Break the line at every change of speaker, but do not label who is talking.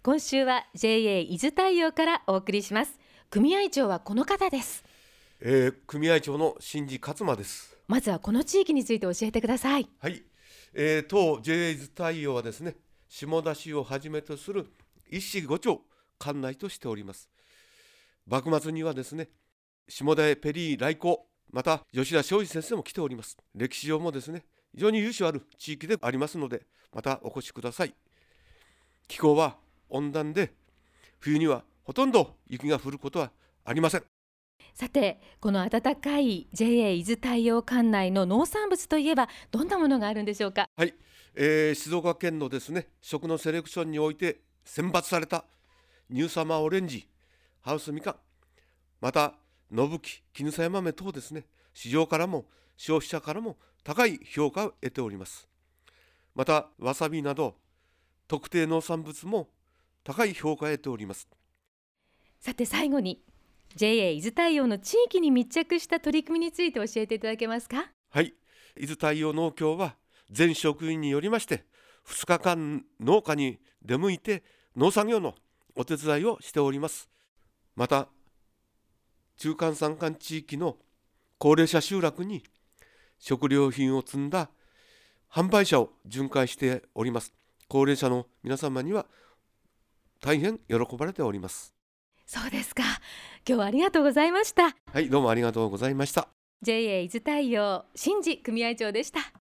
今週は JA 伊豆太陽からお送りします。組合長はこの方です。
組合長の新次勝馬です。
まずはこの地域について教えてください。
はい、当 JA 伊豆太陽はですね、下田市をはじめとする一市五町管内としております。幕末にはですね、下田へペリー来航、また吉田松陰先生も来ております。歴史上もですね、非常に由緒ある地域でありますので、またお越しください。気候は温暖で、冬にはほとんど雪が降ることはありません。
さて、この暖かい JA 伊豆太陽管内の農産物といえばどんなものがあるんでしょうか。
はい、静岡県のですね、食のセレクションにおいて選抜されたニューサマーオレンジ、ハウスみかん、また野吹、絹さや豆等ですね、市場からも消費者からも高い評価を得ております。またわさびなど特定農産物も高い評価を得ております。
さて最後に JA 伊豆太陽の地域に密着した取り組みについて教えていただけますか。
はい、伊豆太陽農協は全職員によりまして2日間農家に出向いて農作業のお手伝いをしております。また中間山間地域の高齢者集落に食料品を積んだ販売車を巡回しております。高齢者の皆様には大変喜ばれております。
そうですか。今日はありがとうございました。
はい、どうもありがとうございました。
JA 伊豆太陽新次組合長でした。